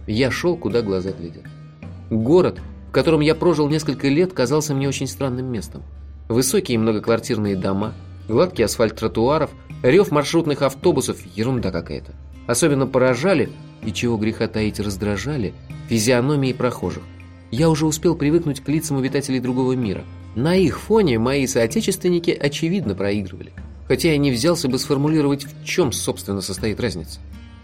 Я шел, куда глаза глядят. Город, в котором я прожил несколько лет, казался мне очень странным местом. Высокие многоквартирные дома, гладкий асфальт тротуаров, рев маршрутных автобусов – ерунда какая-то. Особенно поражали, и чего греха таить раздражали, физиономии прохожих. Я уже успел привыкнуть к лицам обитателей другого мира. На их фоне мои соотечественники очевидно проигрывали. Хотя я не взялся бы сформулировать, в чем, собственно, состоит разница.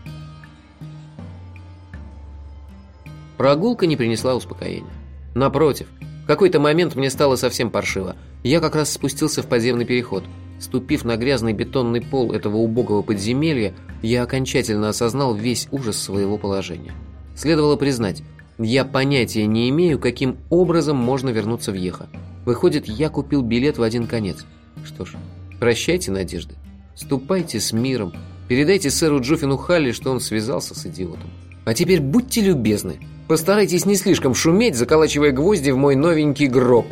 Прогулка не принесла успокоения. Напротив, в какой-то момент мне стало совсем паршиво. Я как раз спустился в подземный переход. Ступив на грязный бетонный пол этого убогого подземелья, я окончательно осознал весь ужас своего положения. Следовало признать, я понятия не имею, каким образом можно вернуться в Йеха. Выходит, я купил билет в один конец. Что ж, прощайте надежды. Ступайте с миром. Передайте сэру Джуффину Халли, что он связался с идиотом. А теперь будьте любезны. Постарайтесь не слишком шуметь, заколачивая гвозди в мой новенький гроб.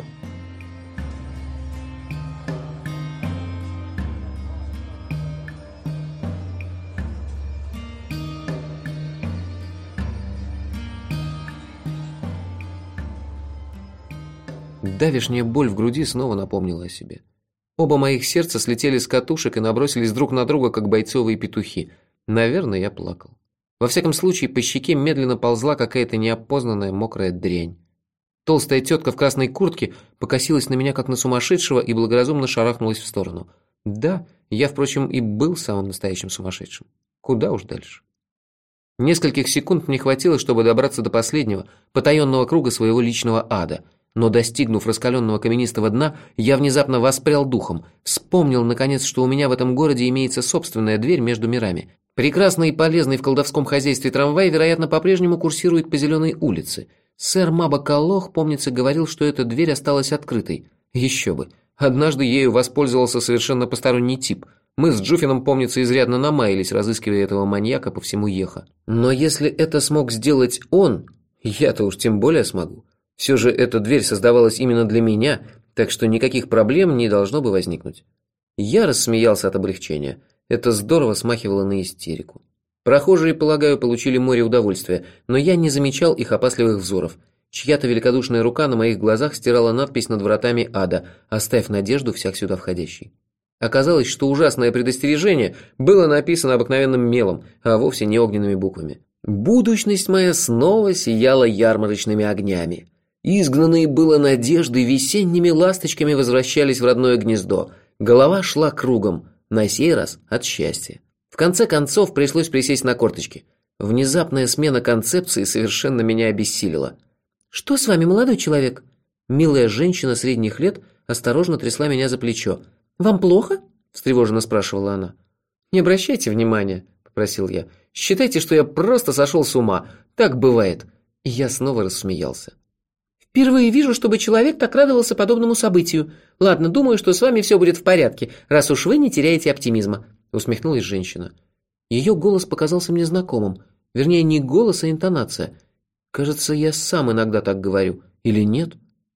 Давешняя боль в груди снова напомнила о себе. Оба моих сердца слетели с катушек и набросились друг на друга, как бойцовые петухи. Наверное, я плакал. Во всяком случае, по щеке медленно ползла какая-то неопознанная мокрая дрянь. Толстая тетка в красной куртке покосилась на меня, как на сумасшедшего, и благоразумно шарахнулась в сторону. Да, я, впрочем, и был самым настоящим сумасшедшим. Куда уж дальше. Нескольких секунд мне хватило, чтобы добраться до последнего, потаенного круга своего личного ада. Но, достигнув раскаленного каменистого дна, я внезапно воспрял духом, вспомнил, наконец, что у меня в этом городе имеется собственная дверь между мирами. Прекрасный и полезный в колдовском хозяйстве трамвай, вероятно, по-прежнему курсирует по Зеленой улице. Сэр Маба Каллох, помнится, говорил, что эта дверь осталась открытой. Еще бы. Однажды ею воспользовался совершенно посторонний тип. Мы с Джуффином, помнится, изрядно намаялись, разыскивая этого маньяка по всему Йеха. Но если это смог сделать он, я-то уж тем более смогу. Все же эта дверь создавалась именно для меня, так что никаких проблем не должно бы возникнуть. Я рассмеялся от облегчения. Это здорово смахивало на истерику. Прохожие, полагаю, получили море удовольствия, но я не замечал их опасливых взоров. Чья-то великодушная рука на моих глазах стирала надпись над вратами ада «Оставь надежду всяк сюда входящий». Оказалось, что ужасное предостережение было написано обыкновенным мелом, а вовсе не огненными буквами. Будущность моя снова сияла ярмарочными огнями. Изгнанные было надежды весенними ласточками возвращались в родное гнездо. Голова шла кругом, на сей раз от счастья. В конце концов пришлось присесть на корточки. Внезапная смена концепции совершенно меня обессилила. «Что с вами, молодой человек?» Милая женщина средних лет осторожно трясла меня за плечо. «Вам плохо?» – встревоженно спрашивала она. «Не обращайте внимания», – попросил я. «Считайте, что я просто сошел с ума. Так бывает». И я снова рассмеялся. «Впервые вижу, чтобы человек так радовался подобному событию. Ладно, думаю, что с вами все будет в порядке, раз уж вы не теряете оптимизма», – усмехнулась женщина. Ее голос показался мне знакомым. Вернее, не голос, а интонация. Кажется, я сам иногда так говорю. Или нет?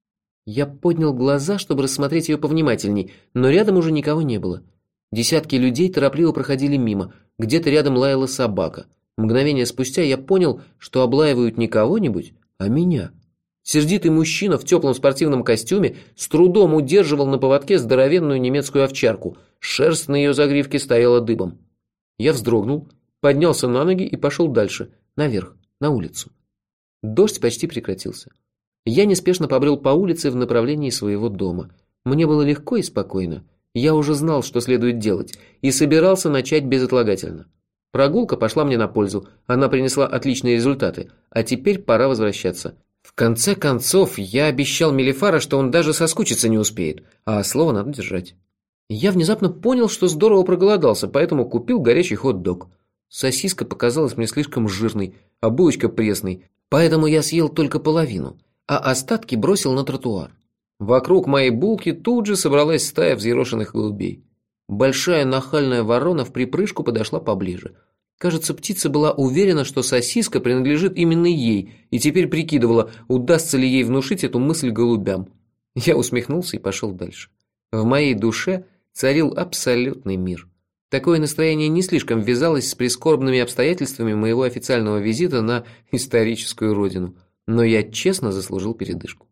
Я поднял глаза, чтобы рассмотреть ее повнимательней, но рядом уже никого не было. Десятки людей торопливо проходили мимо. Где-то рядом лаяла собака. Мгновение спустя я понял, что облаивают не кого-нибудь, а меня. Сердитый мужчина в теплом спортивном костюме с трудом удерживал на поводке здоровенную немецкую овчарку. Шерсть на ее загривке стояла дыбом. Я вздрогнул, поднялся на ноги и пошел дальше, наверх, на улицу. Дождь почти прекратился. Я неспешно побрел по улице в направлении своего дома. Мне было легко и спокойно. Я уже знал, что следует делать, и собирался начать безотлагательно. Прогулка пошла мне на пользу, она принесла отличные результаты, а теперь пора возвращаться. В конце концов, я обещал Мелифара, что он даже соскучиться не успеет, а слово надо держать. Я внезапно понял, что здорово проголодался, поэтому купил горячий хот-дог. Сосиска показалась мне слишком жирной, а булочка пресной, поэтому я съел только половину, а остатки бросил на тротуар. Вокруг моей булки тут же собралась стая взъерошенных голубей. Большая нахальная ворона в припрыжку подошла поближе. Кажется, птица была уверена, что сосиска принадлежит именно ей, и теперь прикидывала, удастся ли ей внушить эту мысль голубям. Я усмехнулся и пошел дальше. В моей душе царил абсолютный мир. Такое настроение не слишком вязалось с прискорбными обстоятельствами моего официального визита на историческую родину, но я честно заслужил передышку.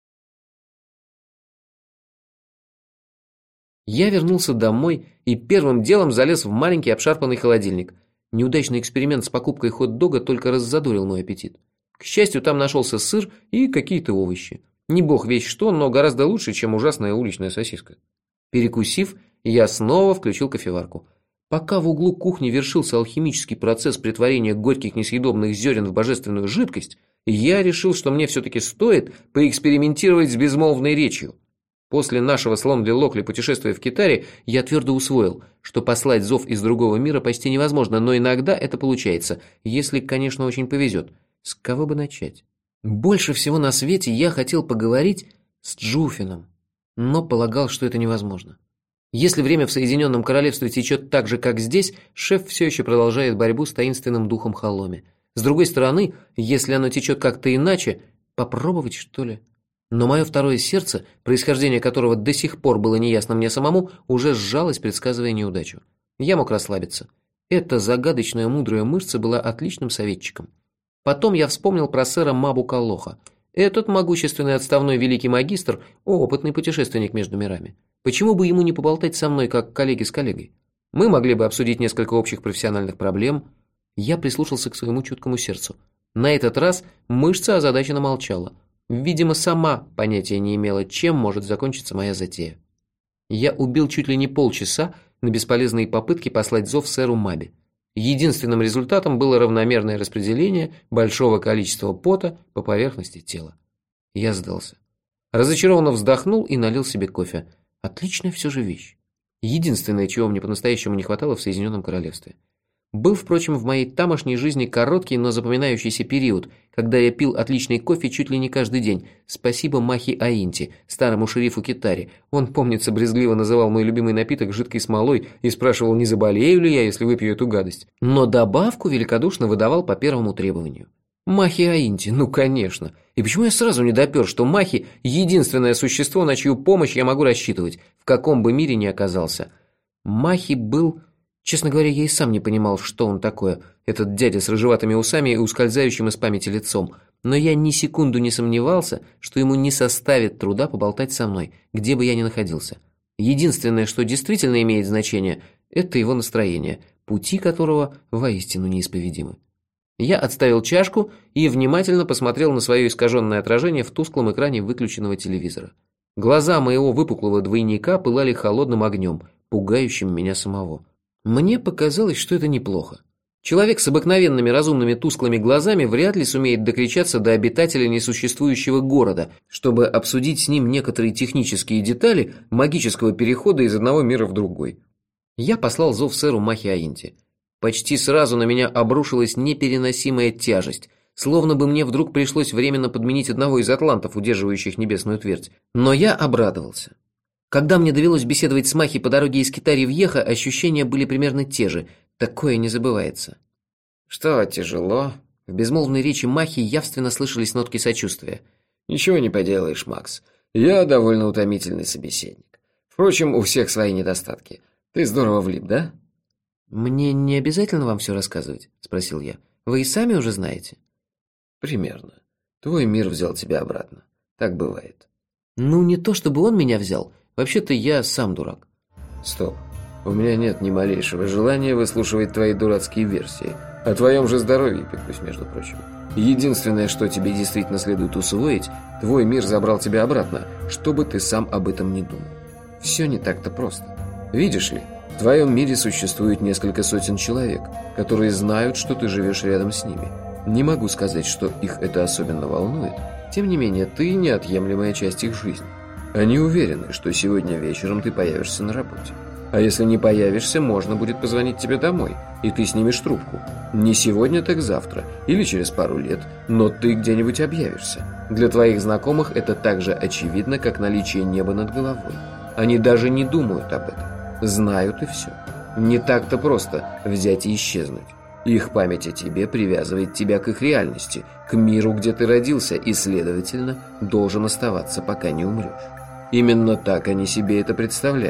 Я вернулся домой и первым делом залез в маленький обшарпанный холодильник. Неудачный эксперимент с покупкой хот-дога только раззадорил мой аппетит. К счастью, там нашелся сыр и какие-то овощи. Не бог весть что, но гораздо лучше, чем ужасная уличная сосиска. Перекусив, я снова включил кофеварку. Пока в углу кухни вершился алхимический процесс притворения горьких несъедобных зерен в божественную жидкость, я решил, что мне все-таки стоит поэкспериментировать с безмолвной речью. После нашего с Лондли Локли путешествия в Китаре я твердо усвоил, что послать зов из другого мира почти невозможно, но иногда это получается, если, конечно, очень повезет. С кого бы начать? Больше всего на свете я хотел поговорить с Джуфином, но полагал, что это невозможно. Если время в Соединенном Королевстве течет так же, как здесь, шеф все еще продолжает борьбу с таинственным духом Халоми. С другой стороны, если оно течет как-то иначе, попробовать, что ли? Но мое второе сердце, происхождение которого до сих пор было неясно мне самому, уже сжалось, предсказывая неудачу. Я мог расслабиться. Эта загадочная мудрая мышца была отличным советчиком. Потом я вспомнил про сэра Мабу Калоха. Этот могущественный отставной великий магистр – опытный путешественник между мирами. Почему бы ему не поболтать со мной, как коллеги с коллегой? Мы могли бы обсудить несколько общих профессиональных проблем. Я прислушался к своему чуткому сердцу. На этот раз мышца озадаченно молчала. Видимо, сама понятия не имела, чем может закончиться моя затея. Я убил чуть ли не полчаса на бесполезные попытки послать зов сэру Мабе. Единственным результатом было равномерное распределение большого количества пота по поверхности тела. Я сдался. Разочарованно вздохнул и налил себе кофе. Отличная все же вещь. Единственное, чего мне по-настоящему не хватало в Соединенном Королевстве. Был, впрочем, в моей тамошней жизни короткий, но запоминающийся период, когда я пил отличный кофе чуть ли не каждый день. Спасибо Махи Аинти, старому шерифу Китари. Он, помнится, брезгливо называл мой любимый напиток жидкой смолой и спрашивал, не заболею ли я, если выпью эту гадость. Но добавку великодушно выдавал по первому требованию. Махи Аинти, ну конечно. И почему я сразу не допер, что Махи – единственное существо, на чью помощь я могу рассчитывать, в каком бы мире ни оказался. Махи был... Честно говоря, я и сам не понимал, что он такое, этот дядя с рыжеватыми усами и ускользающим из памяти лицом. Но я ни секунду не сомневался, что ему не составит труда поболтать со мной, где бы я ни находился. Единственное, что действительно имеет значение, это его настроение, пути которого воистину неисповедимы. Я отставил чашку и внимательно посмотрел на свое искаженное отражение в тусклом экране выключенного телевизора. Глаза моего выпуклого двойника пылали холодным огнем, пугающим меня самого. Мне показалось, что это неплохо. Человек с обыкновенными разумными тусклыми глазами вряд ли сумеет докричаться до обитателя несуществующего города, чтобы обсудить с ним некоторые технические детали магического перехода из одного мира в другой. Я послал зов сэру Махи Аинти. Почти сразу на меня обрушилась непереносимая тяжесть, словно бы мне вдруг пришлось временно подменить одного из атлантов, удерживающих небесную твердь. Но я обрадовался. Когда мне довелось беседовать с Махи по дороге из Китари в Йеха, ощущения были примерно те же. Такое не забывается. «Что, тяжело?» В безмолвной речи Махи явственно слышались нотки сочувствия. «Ничего не поделаешь, Макс. Я довольно утомительный собеседник. Впрочем, у всех свои недостатки. Ты здорово влип, да?» «Мне не обязательно вам все рассказывать?» – спросил я. «Вы и сами уже знаете?» «Примерно. Твой мир взял тебя обратно. Так бывает». «Ну, не то чтобы он меня взял. Вообще-то я сам дурак». «Стоп. У меня нет ни малейшего желания выслушивать твои дурацкие версии. О твоем же здоровье пекусь, между прочим. Единственное, что тебе действительно следует усвоить, твой мир забрал тебя обратно, чтобы ты сам об этом не думал. Все не так-то просто. Видишь ли, в твоем мире существует несколько сотен человек, которые знают, что ты живешь рядом с ними. Не могу сказать, что их это особенно волнует. Тем не менее, ты неотъемлемая часть их жизни. Они уверены, что сегодня вечером ты появишься на работе. А если не появишься, можно будет позвонить тебе домой, и ты снимешь трубку. Не сегодня, так завтра, или через пару лет, но ты где-нибудь объявишься. Для твоих знакомых это так же очевидно, как наличие неба над головой. Они даже не думают об этом. Знают и все. Не так-то просто взять и исчезнуть. Их память о тебе привязывает тебя к их реальности, к миру, где ты родился, и, следовательно, должен оставаться, пока не умрешь. Именно так они себе это представляют.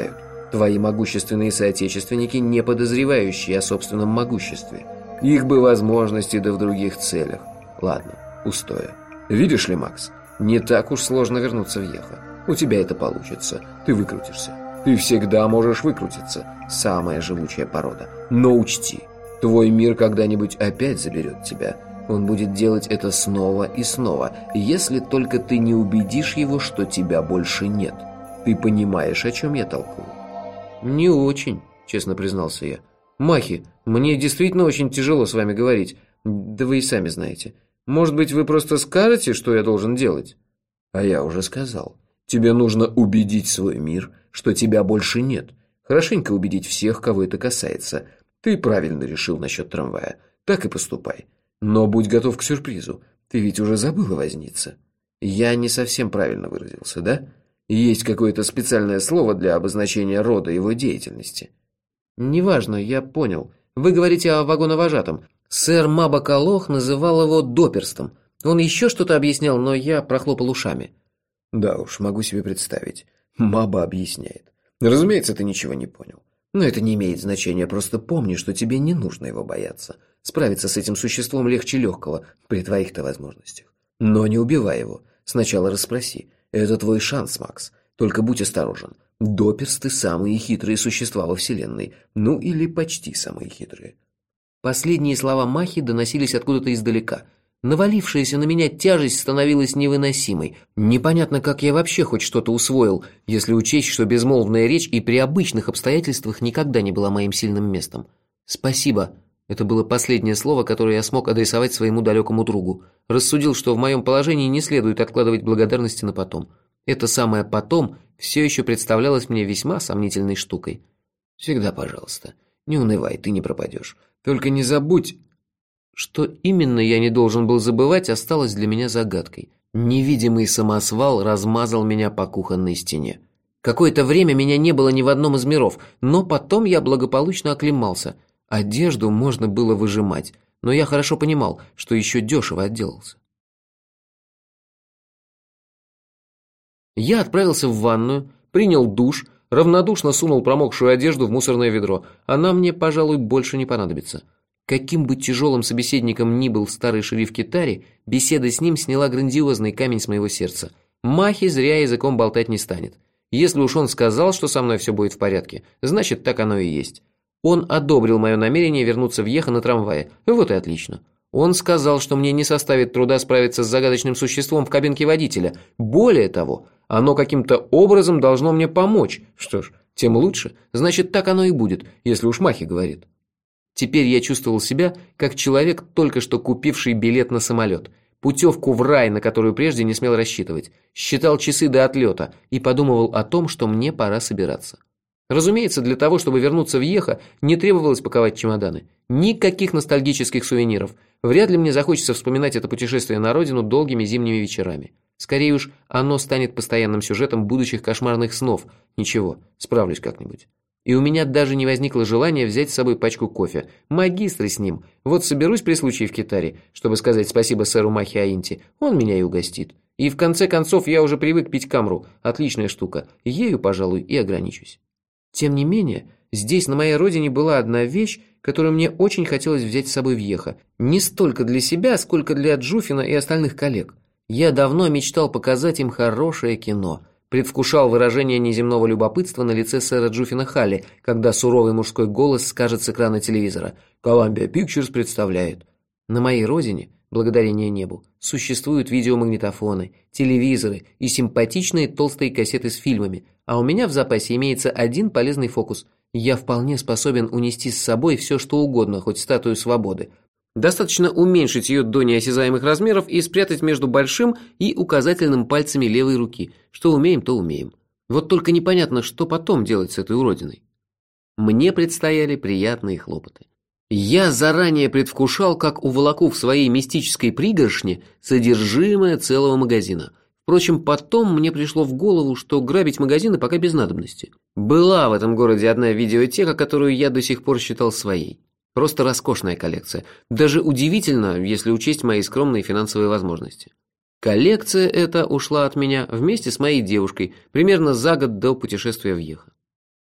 Твои могущественные соотечественники, не подозревающие о собственном могуществе. Их бы возможности, да в других целях. Ладно, устоя. Видишь ли, Макс, не так уж сложно вернуться в Йеха. У тебя это получится. Ты выкрутишься. Ты всегда можешь выкрутиться. Самая живучая порода. Но учти, твой мир когда-нибудь опять заберет тебя. Он будет делать это снова и снова, если только ты не убедишь его, что тебя больше нет. Ты понимаешь, о чем я толкую? «Не очень», – честно признался я. «Махи, мне действительно очень тяжело с вами говорить. Да вы и сами знаете. Может быть, вы просто скажете, что я должен делать?» А я уже сказал. Тебе нужно убедить свой мир, что тебя больше нет. Хорошенько убедить всех, кого это касается. Ты правильно решил насчет трамвая. Так и поступай. Но будь готов к сюрпризу. Ты ведь уже забыл возниться. Я не совсем правильно выразился, да? Есть какое-то специальное слово для обозначения рода его деятельности. «Неважно, я понял. Вы говорите о вагоновожатом. Сэр Мабакалох называл его доперстом. Он еще что-то объяснял, но я прохлопал ушами». Да уж, могу себе представить. Маба объясняет. Разумеется, ты ничего не понял. Но это не имеет значения, просто помни, что тебе не нужно его бояться. Справиться с этим существом легче легкого, при твоих-то возможностях. Но не убивай его. Сначала расспроси. Это твой шанс, Макс. Только будь осторожен. Доперсты – самые хитрые существа во Вселенной. Ну, или почти самые хитрые. Последние слова Махи доносились откуда-то издалека. Навалившаяся на меня тяжесть становилась невыносимой. Непонятно, как я вообще хоть что-то усвоил, если учесть, что безмолвная речь и при обычных обстоятельствах никогда не была моим сильным местом. «Спасибо». Это было последнее слово, которое я смог адресовать своему далекому другу. Рассудил, что в моем положении не следует откладывать благодарности на потом. Это самое «потом» все еще представлялось мне весьма сомнительной штукой. «Всегда пожалуйста. Не унывай, ты не пропадешь. Только не забудь...» Что именно я не должен был забывать, осталось для меня загадкой. Невидимый самосвал размазал меня по кухонной стене. Какое-то время меня не было ни в одном из миров, но потом я благополучно оклемался. Одежду можно было выжимать, но я хорошо понимал, что еще дешево отделался. Я отправился в ванную, принял душ, равнодушно сунул промокшую одежду в мусорное ведро. Она мне, пожалуй, больше не понадобится. Каким бы тяжелым собеседником ни был старый шериф Китари, беседа с ним сняла грандиозный камень с моего сердца. Махи зря языком болтать не станет. Если уж он сказал, что со мной все будет в порядке, значит, так оно и есть. Он одобрил мое намерение вернуться в Йеха на трамвае. Вот и отлично. Он сказал, что мне не составит труда справиться с загадочным существом в кабинке водителя. Более того, оно каким-то образом должно мне помочь. Что ж, тем лучше. Значит, так оно и будет, если уж Махи говорит. Теперь я чувствовал себя, как человек, только что купивший билет на самолет, путевку в рай, на которую прежде не смел рассчитывать, считал часы до отлета и подумывал о том, что мне пора собираться. Разумеется, для того, чтобы вернуться в Йеха, не требовалось паковать чемоданы. Никаких ностальгических сувениров. Вряд ли мне захочется вспоминать это путешествие на родину долгими зимними вечерами. Скорее уж, оно станет постоянным сюжетом будущих кошмарных снов. Ничего, справлюсь как-нибудь. И у меня даже не возникло желания взять с собой пачку кофе. Магистры с ним. Вот соберусь при случае в Китаре, чтобы сказать спасибо сэру Махи Аинти. Он меня и угостит. И в конце концов я уже привык пить камру. Отличная штука. Ею, пожалуй, и ограничусь. Тем не менее, здесь, на моей родине, была одна вещь, которую мне очень хотелось взять с собой в Йеха. Не столько для себя, сколько для Джуфина и остальных коллег. Я давно мечтал показать им хорошее кино. Предвкушал выражение неземного любопытства на лице сэра Джуфина Халли, когда суровый мужской голос скажет с экрана телевизора «Columbia Pictures представляет». На моей родине, благодарение небу, существуют видеомагнитофоны, телевизоры и симпатичные толстые кассеты с фильмами, а у меня в запасе имеется один полезный фокус. Я вполне способен унести с собой все, что угодно, хоть статую свободы. Достаточно уменьшить ее до неосязаемых размеров и спрятать между большим и указательным пальцами левой руки. Что умеем, то умеем. Вот только непонятно, что потом делать с этой уродиной. Мне предстояли приятные хлопоты. Я заранее предвкушал, как уволоку в своей мистической пригоршне содержимое целого магазина. Впрочем, потом мне пришло в голову, что грабить магазины пока без надобности. Была в этом городе одна видеотека, которую я до сих пор считал своей. Просто роскошная коллекция. Даже удивительно, если учесть мои скромные финансовые возможности. Коллекция эта ушла от меня вместе с моей девушкой примерно за год до путешествия в Йеха.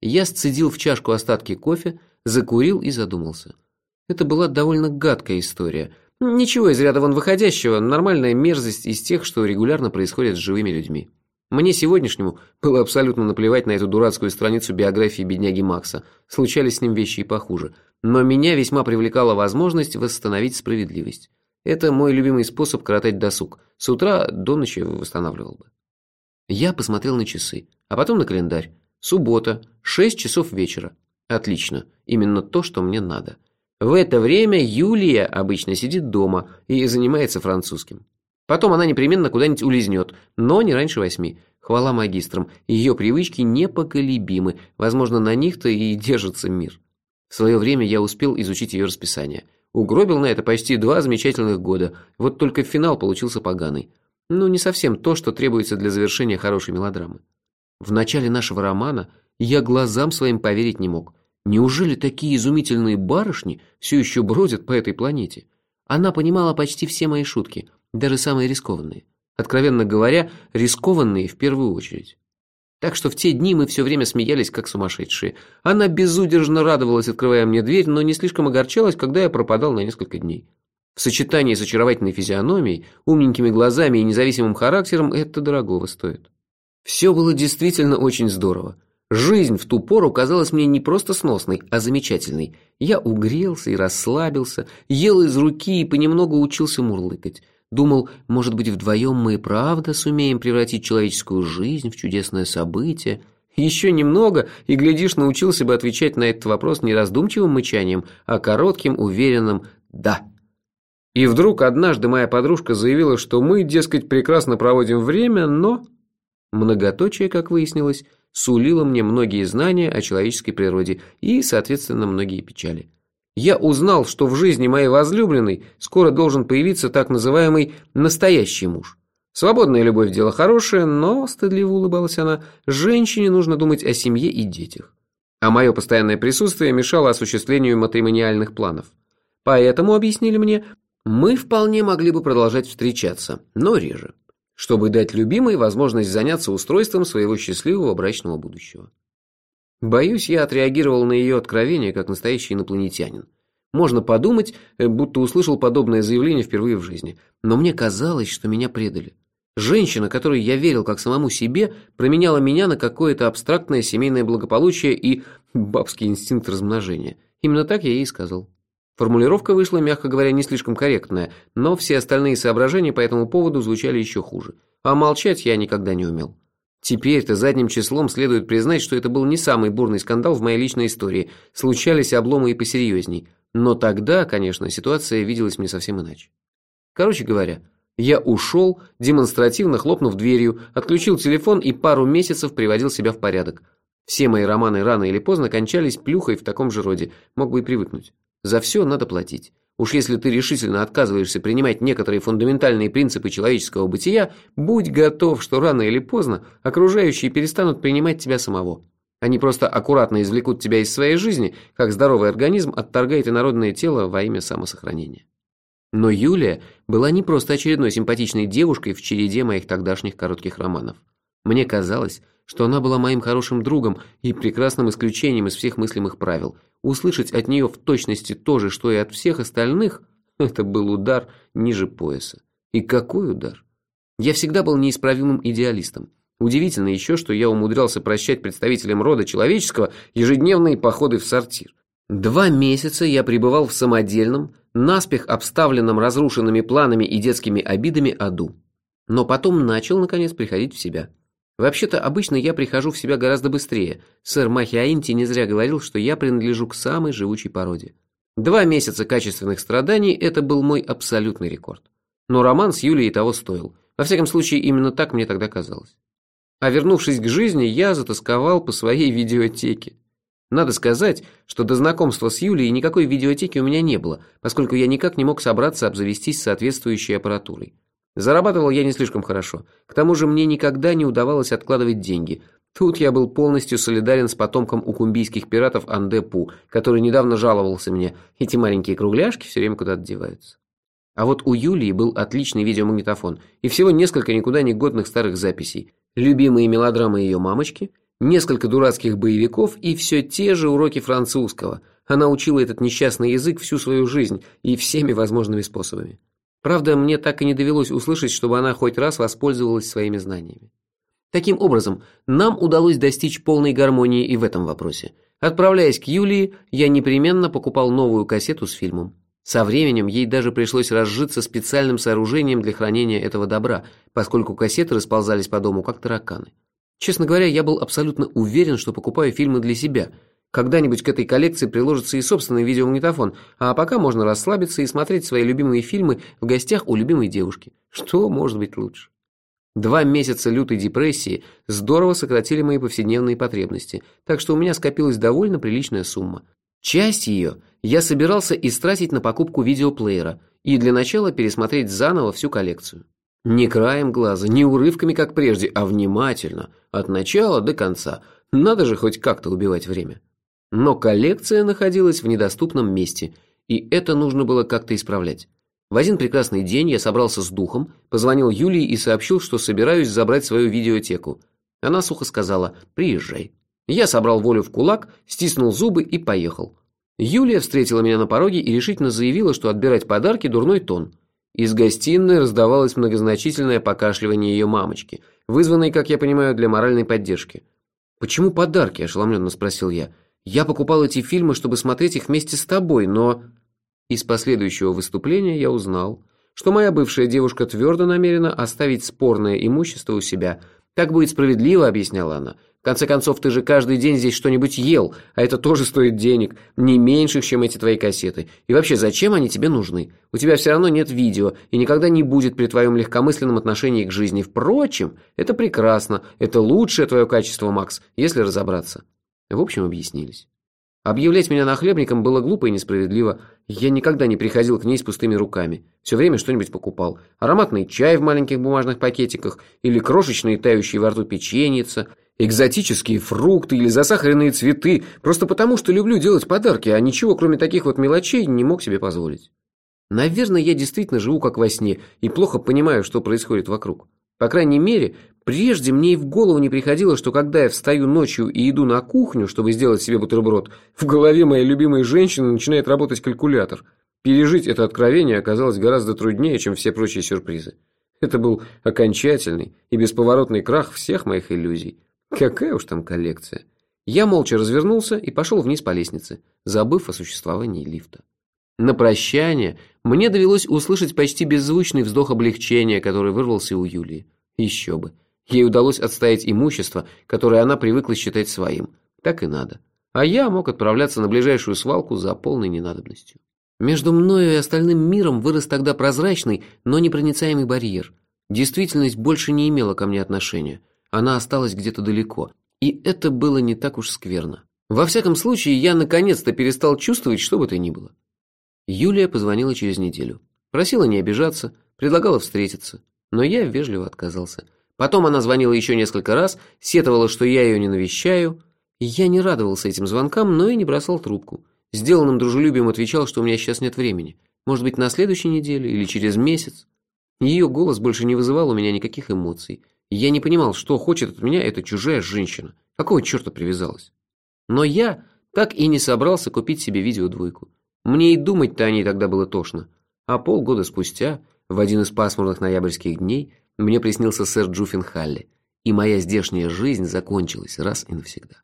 Я сцедил в чашку остатки кофе, закурил и задумался. Это была довольно гадкая история. Ничего из ряда вон выходящего, нормальная мерзость из тех, что регулярно происходит с живыми людьми. Мне сегодняшнему было абсолютно наплевать на эту дурацкую страницу биографии бедняги Макса. Случались с ним вещи и похуже. Но меня весьма привлекала возможность восстановить справедливость. Это мой любимый способ коротать досуг. С утра до ночи восстанавливал бы. Я посмотрел на часы, а потом на календарь. Суббота, 6 часов вечера. Отлично, именно то, что мне надо. В это время Юлия обычно сидит дома и занимается французским. Потом она непременно куда-нибудь улизнет, но не раньше 8. Хвала магистрам, ее привычки непоколебимы, возможно, на них-то и держится мир. В свое время я успел изучить ее расписание. Угробил на это почти 2 замечательных года, вот только финал получился поганый. Ну, не совсем то, что требуется для завершения хорошей мелодрамы. В начале нашего романа я глазам своим поверить не мог. Неужели такие изумительные барышни все еще бродят по этой планете? Она понимала почти все мои шутки, даже самые рискованные. Откровенно говоря, рискованные в первую очередь. Так что в те дни мы все время смеялись, как сумасшедшие. Она безудержно радовалась, открывая мне дверь, но не слишком огорчалась, когда я пропадал на несколько дней. В сочетании с очаровательной физиономией, умненькими глазами и независимым характером это дорогого стоит. Все было действительно очень здорово. Жизнь в ту пору казалась мне не просто сносной, а замечательной. Я угрелся и расслабился, ел из руки и понемногу учился мурлыкать. Думал, может быть, вдвоем мы и правда сумеем превратить человеческую жизнь в чудесное событие. Еще немного, и, глядишь, научился бы отвечать на этот вопрос не раздумчивым мычанием, а коротким, уверенным «да». И вдруг однажды моя подружка заявила, что мы, дескать, прекрасно проводим время, но... Многоточие, как выяснилось, сулило мне многие знания о человеческой природе и, соответственно, многие печали. Я узнал, что в жизни моей возлюбленной скоро должен появиться так называемый «настоящий муж». Свободная любовь – дело хорошее, но, стыдливо улыбалась она, женщине нужно думать о семье и детях. А мое постоянное присутствие мешало осуществлению матримониальных планов. Поэтому, объяснили мне, мы вполне могли бы продолжать встречаться, но реже, чтобы дать любимой возможность заняться устройством своего счастливого брачного будущего. Боюсь, я отреагировал на ее откровение, как настоящий инопланетянин. Можно подумать, будто услышал подобное заявление впервые в жизни, но мне казалось, что меня предали. Женщина, которой я верил как самому себе, променяла меня на какое-то абстрактное семейное благополучие и бабский инстинкт размножения. Именно так я ей и сказал. Формулировка вышла, мягко говоря, не слишком корректная, но все остальные соображения по этому поводу звучали еще хуже. А молчать я никогда не умел. Теперь-то задним числом следует признать, что это был не самый бурный скандал в моей личной истории. Случались обломы и посерьезней. Но тогда, конечно, ситуация виделась мне совсем иначе. Короче говоря, я ушел, демонстративно хлопнув дверью, отключил телефон и пару месяцев приводил себя в порядок. Все мои романы рано или поздно кончались плюхой в таком же роде, мог бы и привыкнуть. За все надо платить. Уж если ты решительно отказываешься принимать некоторые фундаментальные принципы человеческого бытия, будь готов, что рано или поздно окружающие перестанут принимать тебя самого. Они просто аккуратно извлекут тебя из своей жизни, как здоровый организм отторгает инородное тело во имя самосохранения. Но Юлия была не просто очередной симпатичной девушкой в череде моих тогдашних коротких романов. Мне казалось, что она была моим хорошим другом и прекрасным исключением из всех мыслимых правил. Услышать от нее в точности то же, что и от всех остальных, это был удар ниже пояса. И какой удар! Я всегда был неисправимым идеалистом. Удивительно еще, что я умудрялся прощать представителям рода человеческого ежедневные походы в сортир. 2 месяца я пребывал в самодельном, наспех обставленном разрушенными планами и детскими обидами аду. Но потом начал, наконец, приходить в себя. Вообще-то, обычно я прихожу в себя гораздо быстрее. Сэр Махиаинти не зря говорил, что я принадлежу к самой живучей породе. 2 месяца качественных страданий – это был мой абсолютный рекорд. Но роман с Юлией того стоил. Во всяком случае, именно так мне тогда казалось. А вернувшись к жизни, я затосковал по своей видеотеке. Надо сказать, что до знакомства с Юлией никакой видеотеки у меня не было, поскольку я никак не мог собраться обзавестись соответствующей аппаратурой. Зарабатывал я не слишком хорошо. К тому же мне никогда не удавалось откладывать деньги. Тут я был полностью солидарен с потомком укумбийских пиратов Андепу, который недавно жаловался мне. Эти маленькие кругляшки все время куда-то деваются. А вот у Юлии был отличный видеомагнитофон и всего несколько никуда не годных старых записей. Любимые мелодрамы ее мамочки, Несколько дурацких боевиков и все те же уроки французского. Она учила этот несчастный язык всю свою жизнь и всеми возможными способами. Правда, мне так и не довелось услышать, чтобы она хоть раз воспользовалась своими знаниями. Таким образом, нам удалось достичь полной гармонии и в этом вопросе. Отправляясь к Юлии, я непременно покупал новую кассету с фильмом. Со временем ей даже пришлось разжиться специальным сооружением для хранения этого добра, поскольку кассеты расползались по дому как тараканы. Честно говоря, я был абсолютно уверен, что покупаю фильмы для себя. Когда-нибудь к этой коллекции приложится и собственный видеомагнитофон, а пока можно расслабиться и смотреть свои любимые фильмы в гостях у любимой девушки. Что может быть лучше? 2 месяца лютой депрессии здорово сократили мои повседневные потребности, так что у меня скопилась довольно приличная сумма. Часть ее я собирался истратить на покупку видеоплеера и для начала пересмотреть заново всю коллекцию. Не краем глаза, не урывками, как прежде, а внимательно, от начала до конца. Надо же хоть как-то убивать время. Но коллекция находилась в недоступном месте, и это нужно было как-то исправлять. В один прекрасный день я собрался с духом, позвонил Юлии и сообщил, что собираюсь забрать свою видеотеку. Она сухо сказала: «Приезжай». Я собрал волю в кулак, стиснул зубы и поехал. Юлия встретила меня на пороге и решительно заявила, что отбирать подарки – дурной тон. Из гостиной раздавалось многозначительное покашливание ее мамочки, вызванное, как я понимаю, для моральной поддержки. «Почему подарки?» – ошеломленно спросил я. «Я покупал эти фильмы, чтобы смотреть их вместе с тобой, но…» Из последующего выступления я узнал, что моя бывшая девушка твердо намерена оставить спорное имущество у себя. «Так будет справедливо», – объясняла она. «В конце концов, ты же каждый день здесь что-нибудь ел, а это тоже стоит денег, не меньших, чем эти твои кассеты. И вообще, зачем они тебе нужны? У тебя все равно нет видео и никогда не будет при твоем легкомысленном отношении к жизни. Впрочем, это прекрасно, это лучшее твое качество, Макс, если разобраться». В общем, объяснились. Объявлять меня нахлебником было глупо и несправедливо. Я никогда не приходил к ней с пустыми руками. Все время что-нибудь покупал. Ароматный чай в маленьких бумажных пакетиках, или крошечные тающие во рту печеньица, экзотические фрукты или засахаренные цветы, просто потому, что люблю делать подарки, а ничего, кроме таких вот мелочей, не мог себе позволить. Наверное, я действительно живу как во сне и плохо понимаю, что происходит вокруг. По крайней мере, прежде мне и в голову не приходило, что когда я встаю ночью и иду на кухню, чтобы сделать себе бутерброд, в голове моей любимой женщины начинает работать калькулятор. Пережить это откровение оказалось гораздо труднее, чем все прочие сюрпризы. Это был окончательный и бесповоротный крах всех моих иллюзий. Какая уж там коллекция. Я молча развернулся и пошел вниз по лестнице, забыв о существовании лифта. На прощание мне довелось услышать почти беззвучный вздох облегчения, который вырвался у Юлии. Еще бы. Ей удалось отстоять имущество, которое она привыкла считать своим. Так и надо. А я мог отправляться на ближайшую свалку за полной ненадобностью. Между мною и остальным миром вырос тогда прозрачный, но непроницаемый барьер. Действительность больше не имела ко мне отношения. Она осталась где-то далеко. И это было не так уж скверно. Во всяком случае, я наконец-то перестал чувствовать, что бы то ни было. Юлия позвонила через неделю. Просила не обижаться, предлагала встретиться. Но я вежливо отказался. Потом она звонила еще несколько раз, сетовала, что я ее не навещаю. Я не радовался этим звонкам, но и не бросал трубку. Сделанным дружелюбием отвечал, что у меня сейчас нет времени. Может быть, на следующей неделе или через месяц. Ее голос больше не вызывал у меня никаких эмоций. Я не понимал, что хочет от меня эта чужая женщина. Какого черта привязалась? Но я так и не собрался купить себе видеодвойку. Мне и думать-то о ней тогда было тошно. А полгода спустя, в один из пасмурных ноябрьских дней, мне приснился сэр Джуффин Халли, и моя здешняя жизнь закончилась раз и навсегда.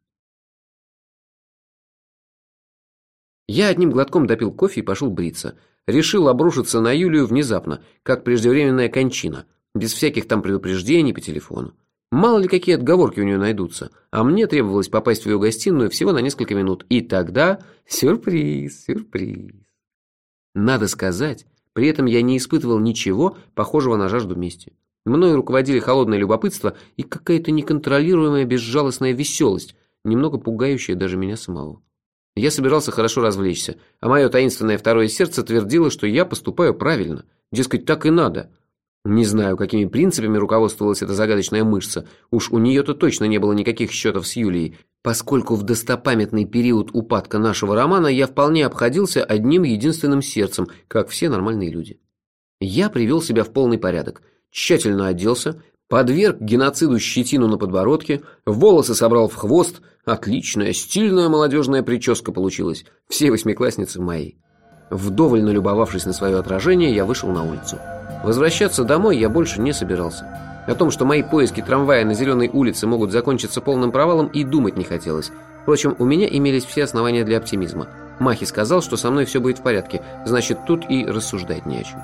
Я одним глотком допил кофе и пошел бриться. Решил обрушиться на Юлию внезапно, как преждевременная кончина, без всяких там предупреждений по телефону. Мало ли какие отговорки у нее найдутся, а мне требовалось попасть в ее гостиную всего на несколько минут, и тогда сюрприз, сюрприз. Надо сказать, при этом я не испытывал ничего похожего на жажду мести. Мною руководили холодное любопытство и какая-то неконтролируемая безжалостная веселость, немного пугающая даже меня самого. Я собирался хорошо развлечься, а мое таинственное второе сердце твердило, что я поступаю правильно, дескать, так и надо. Не знаю, какими принципами руководствовалась эта загадочная мышца, уж у нее-то точно не было никаких счетов с Юлией, поскольку в достопамятный период упадка нашего романа я вполне обходился одним единственным сердцем, как все нормальные люди. Я привел себя в полный порядок, тщательно оделся, Подверг геноциду щетину на подбородке, волосы собрал в хвост. Отличная, стильная молодежная прическа получилась. Все восьмиклассницы мои. Вдоволь налюбовавшись на свое отражение, я вышел на улицу. Возвращаться домой я больше не собирался. О том, что мои поиски трамвая на Зеленой улице могут закончиться полным провалом, и думать не хотелось. Впрочем, у меня имелись все основания для оптимизма. Махи сказал, что со мной все будет в порядке, значит, тут и рассуждать не о чем.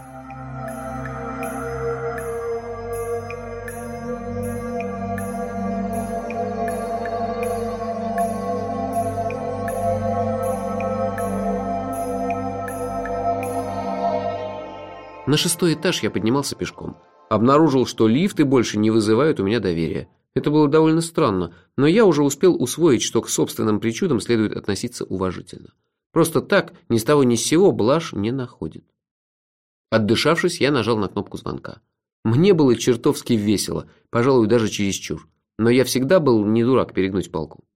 На 6-й этаж я поднимался пешком. Обнаружил, что лифты больше не вызывают у меня доверия. Это было довольно странно, но я уже успел усвоить, что к собственным причудам следует относиться уважительно. Просто так, ни с того ни с сего, блажь не находит. Отдышавшись, я нажал на кнопку звонка. Мне было чертовски весело, пожалуй, даже чересчур. Но я всегда был не дурак перегнуть палку.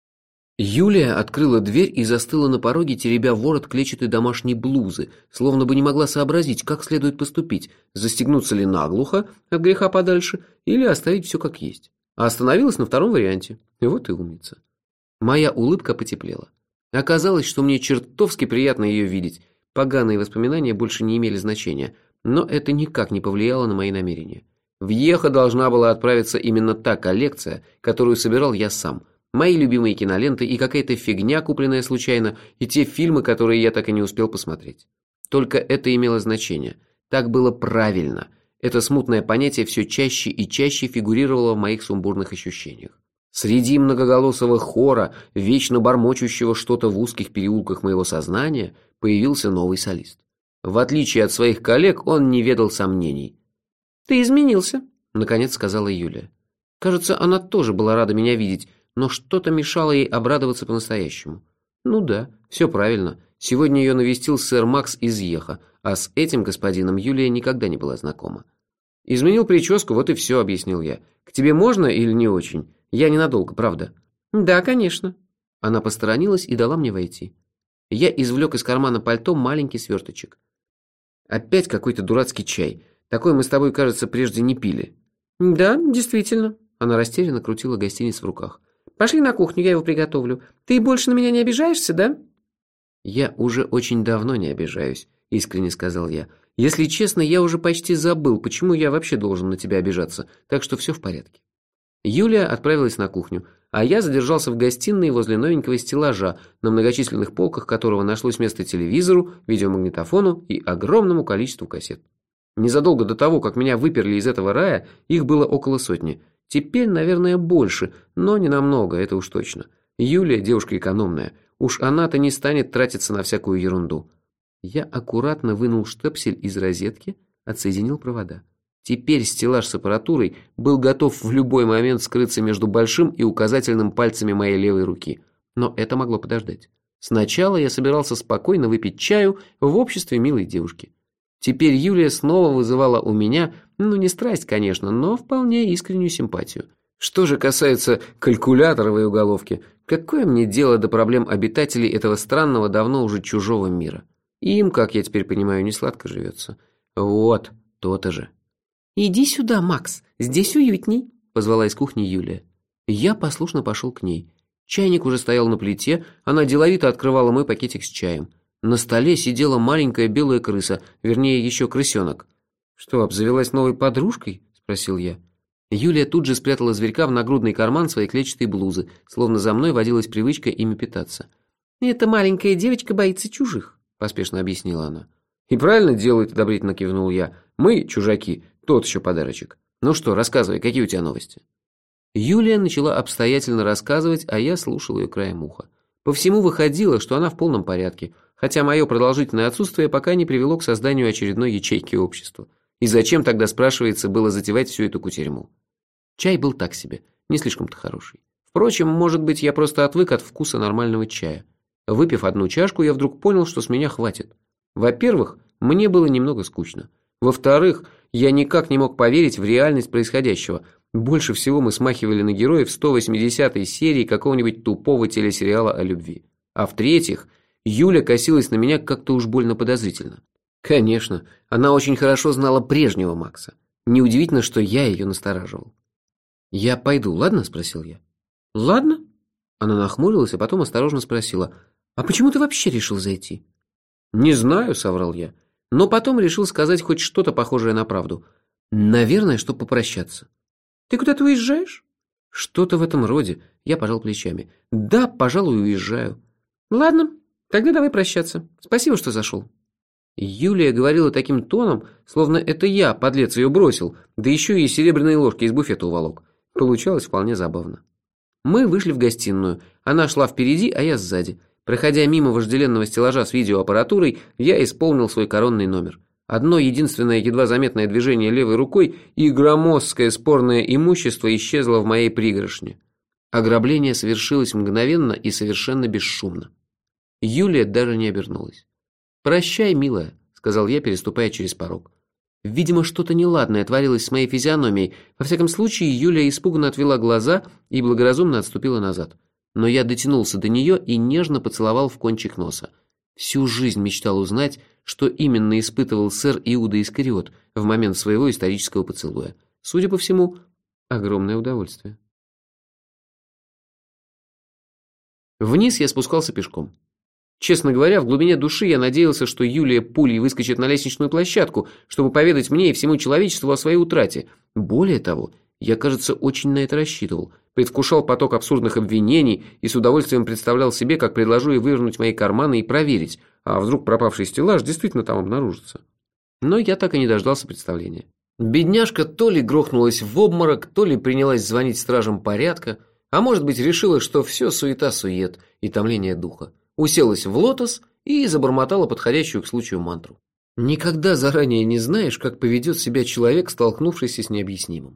Юлия открыла дверь и застыла на пороге, теребя ворот клетчатой домашней блузы, словно бы не могла сообразить, как следует поступить, застегнуться ли наглухо, от греха подальше, или оставить все как есть. А остановилась на втором варианте. И вот и умница. Моя улыбка потеплела. Оказалось, что мне чертовски приятно ее видеть. Поганые воспоминания больше не имели значения, но это никак не повлияло на мои намерения. В Йехо должна была отправиться именно та коллекция, которую собирал я сам. Мои любимые киноленты и какая-то фигня, купленная случайно, и те фильмы, которые я так и не успел посмотреть. Только это имело значение. Так было правильно. Это смутное понятие все чаще и чаще фигурировало в моих сумбурных ощущениях. Среди многоголосого хора, вечно бормочущего что-то в узких переулках моего сознания, появился новый солист. В отличие от своих коллег, он не ведал сомнений. «Ты изменился», — наконец сказала Юлия. Кажется, она тоже была рада меня видеть, но что-то мешало ей обрадоваться по-настоящему. Ну да, все правильно. Сегодня ее навестил сэр Макс из Йехо, а с этим господином Юлия никогда не была знакома. «Изменил прическу, вот и все», — объяснил я. «К тебе можно или не очень? Я ненадолго, правда?» «Да, конечно». Она посторонилась и дала мне войти. Я извлек из кармана пальто маленький сверточек. «Опять какой-то дурацкий чай. Такой мы с тобой, кажется, прежде не пили». «Да, действительно». Она растерянно крутила гостиниц в руках. «Пошли на кухню, я его приготовлю. Ты больше на меня не обижаешься, да?» «Я уже очень давно не обижаюсь», — искренне сказал я. «Если честно, я уже почти забыл, почему я вообще должен на тебя обижаться, так что все в порядке». Юлия отправилась на кухню, а я задержался в гостиной возле новенького стеллажа, на многочисленных полках которого нашлось место телевизору, видеомагнитофону и огромному количеству кассет. Незадолго до того, как меня выперли из этого рая, их было около сотни. Теперь, наверное, больше, но не намного, это уж точно. Юлия девушка экономная, уж она-то не станет тратиться на всякую ерунду. Я аккуратно вынул штепсель из розетки, отсоединил провода. Теперь стеллаж с аппаратурой был готов в любой момент скрыться между большим и указательным пальцами моей левой руки. Но это могло подождать. Сначала я собирался спокойно выпить чаю в обществе милой девушки. Теперь Юлия снова вызывала у меня, ну не страсть, конечно, но вполне искреннюю симпатию. Что же касается калькуляторовой уголовки, какое мне дело до проблем обитателей этого странного, давно уже чужого мира? Им, как я теперь понимаю, не сладко живется. Вот, то-то же. «Иди сюда, Макс, здесь уютней», — позвала из кухни Юлия. Я послушно пошел к ней. Чайник уже стоял на плите, она деловито открывала мой пакетик с чаем. На столе сидела маленькая белая крыса, вернее, еще крысенок. «Что, обзавелась новой подружкой?» – спросил я. Юлия тут же спрятала зверька в нагрудный карман своей клетчатой блузы, словно за мной водилась привычка ими питаться. «Эта маленькая девочка боится чужих», – поспешно объяснила она. «И правильно делает», – одобрительно кивнул я. «Мы, чужаки, тот еще подарочек. Ну что, рассказывай, какие у тебя новости?» Юлия начала обстоятельно рассказывать, а я слушал ее краем уха. По всему выходило, что она в полном порядке, хотя мое продолжительное отсутствие пока не привело к созданию очередной ячейки общества. И зачем тогда, спрашивается, было затевать всю эту кутерьму? Чай был так себе, не слишком-то хороший. Впрочем, может быть, я просто отвык от вкуса нормального чая. Выпив одну чашку, я вдруг понял, что с меня хватит. Во-первых, мне было немного скучно. Во-вторых, я никак не мог поверить в реальность происходящего. Больше всего мы смахивали на героев 180-й серии какого-нибудь тупого телесериала о любви. А в-третьих, Юля косилась на меня как-то уж больно подозрительно. Конечно, она очень хорошо знала прежнего Макса. Неудивительно, что я ее настораживал. «Я пойду, ладно?» – спросил я. «Ладно». Она нахмурилась, а потом осторожно спросила: «А почему ты вообще решил зайти?» «Не знаю», – соврал я, но потом решил сказать хоть что-то похожее на правду. «Наверное, чтобы попрощаться». «Ты куда-то уезжаешь?» «Что-то в этом роде», – я пожал плечами. «Да, пожалуй, уезжаю». «Ладно, тогда давай прощаться. Спасибо, что зашел». Юлия говорила таким тоном, словно это я, подлец, ее бросил, да еще и серебряные ложки из буфета уволок. Получалось вполне забавно. Мы вышли в гостиную. Она шла впереди, а я сзади. Проходя мимо вожделенного стеллажа с видеоаппаратурой, я исполнил свой коронный номер. Одно единственное едва заметное движение левой рукой, и громоздкое спорное имущество исчезло в моей пригоршне. Ограбление совершилось мгновенно и совершенно бесшумно. Юлия даже не обернулась. «Прощай, милая», — сказал я, переступая через порог. Видимо, что-то неладное творилось с моей физиономией. Во всяком случае, Юлия испуганно отвела глаза и благоразумно отступила назад. Но я дотянулся до нее и нежно поцеловал в кончик носа. Всю жизнь мечтал узнать, что именно испытывал сэр Иуда Искариот в момент своего исторического поцелуя. Судя по всему, огромное удовольствие. Вниз я спускался пешком. Честно говоря, в глубине души я надеялся, что Юлия пулей выскочит на лестничную площадку, чтобы поведать мне и всему человечеству о своей утрате. Более того, я, кажется, очень на это рассчитывал. Предвкушал поток абсурдных обвинений и с удовольствием представлял себе, как предложу ей вывернуть мои карманы и проверить, а вдруг пропавший стеллаж действительно там обнаружится. Но я так и не дождался представления. Бедняжка то ли грохнулась в обморок, то ли принялась звонить стражам порядка, а может быть решила, что все суета-сует и томление духа. Уселась в лотос и забормотала подходящую к случаю мантру. Никогда заранее не знаешь, как поведет себя человек, столкнувшийся с необъяснимым.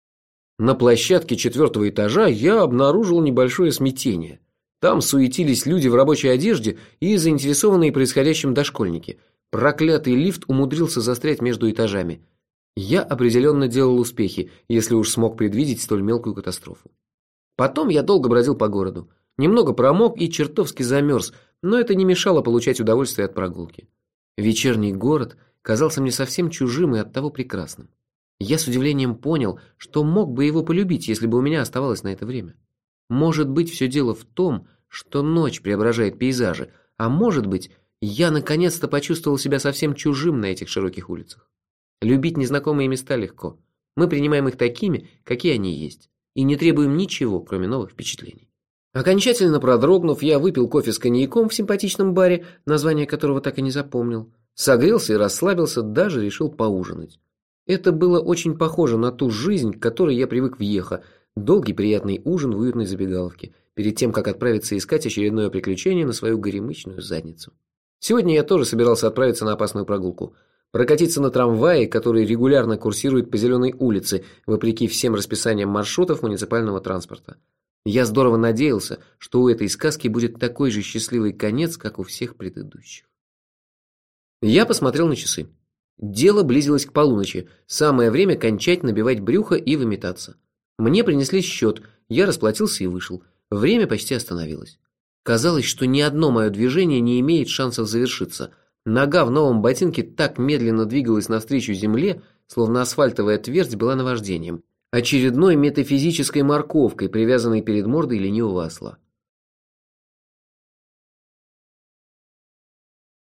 На площадке 4-го этажа я обнаружил небольшое смятение. Там суетились люди в рабочей одежде и заинтересованные происходящим дошкольники. Проклятый лифт умудрился застрять между этажами. Я определенно делал успехи, если уж смог предвидеть столь мелкую катастрофу. Потом я долго бродил по городу. Немного промок и чертовски замерз, но это не мешало получать удовольствие от прогулки. Вечерний город казался мне совсем чужим и оттого прекрасным. Я с удивлением понял, что мог бы его полюбить, если бы у меня оставалось на это время. Может быть, все дело в том, что ночь преображает пейзажи, а может быть, я наконец-то почувствовал себя совсем чужим на этих широких улицах. Любить незнакомые места легко. Мы принимаем их такими, какие они есть, и не требуем ничего, кроме новых впечатлений. Окончательно продрогнув, я выпил кофе с коньяком в симпатичном баре, название которого так и не запомнил. Согрелся и расслабился, даже решил поужинать. Это было очень похоже на ту жизнь, к которой я привык в Йеха. Долгий приятный ужин в уютной забегаловке, перед тем, как отправиться искать очередное приключение на свою горемычную задницу. Сегодня я тоже собирался отправиться на опасную прогулку. Прокатиться на трамвае, который регулярно курсирует по Зеленой улице, вопреки всем расписаниям маршрутов муниципального транспорта. Я здорово надеялся, что у этой сказки будет такой же счастливый конец, как у всех предыдущих. Я посмотрел на часы. Дело близилось к полуночи, самое время кончать набивать брюхо и выметаться. Мне принесли счет, я расплатился и вышел. Время почти остановилось. Казалось, что ни одно мое движение не имеет шансов завершиться. Нога в новом ботинке так медленно двигалась навстречу земле, словно асфальтовая твердь была наваждением. Очередной метафизической морковкой, привязанной перед мордой ленивого осла.